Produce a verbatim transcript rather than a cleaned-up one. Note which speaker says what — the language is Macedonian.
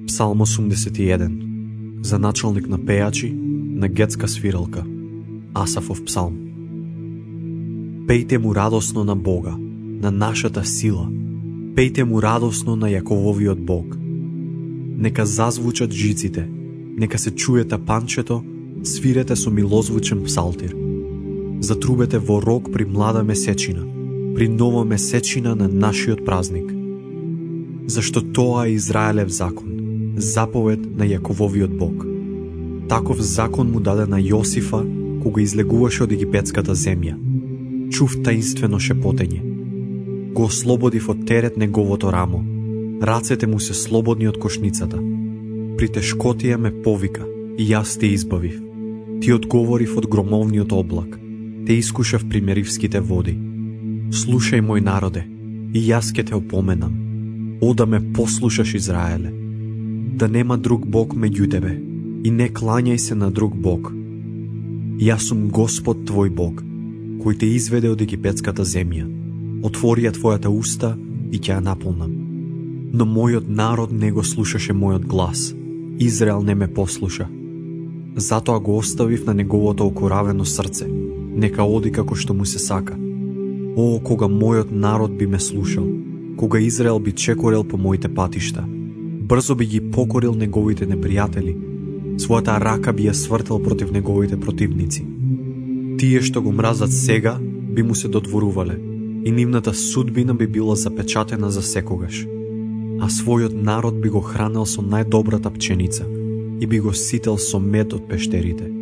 Speaker 1: Псалм осумдесет и еден. За началник на пејачи, на гетска свиралка. Асафов псалм. Пејте му радосно на Бога, на нашата сила. Пејте му радосно на Јакововиот Бог. Нека зазвучат жиците, нека се чуе тапанчето, свирете со милозвучен псалтир. Затрубете во рог при млада месечина, при нова месечина на нашиот празник. Зашто тоа е Израелев закон, заповед на Јакововиот Бог. Таков закон му даде на Јосифа, кога излегуваше од египетската земја. Чув таинствено шепотење. Го ослободив од терет неговото рамо. Рацете му се слободни од кошницата. При тешкотија ме повика, и јас те избавив. Ти одговорив од громовниот облак. Те искушав при меривските води. Слушај, мој народе, и јас ке те опоменам. О, да ме послушаш, Израеле. Да нема друг Бог меѓу тебе, и не клањај се на друг Бог. Јас сум Господ твој Бог, кој те изведе од египетската земја. Отвори ја твојата уста и ќе ја наполнам. Но мојот народ не го слушаше мојот глас. Израел не ме послуша. Затоа го оставив на неговото окоравено срце. Нека оди како што му се сака. О, кога мојот народ би ме слушал, кога Израел би чекорел по моите патишта, брзо би ги покорил неговите непријатели, својата рака би ја свртел против неговите противници. Тие што го мразат сега, би му се додворувале, и нивната судбина би била запечатена за секогаш. А својот народ би го хранел со најдобрата пченица и би го сител со мед од пештерите.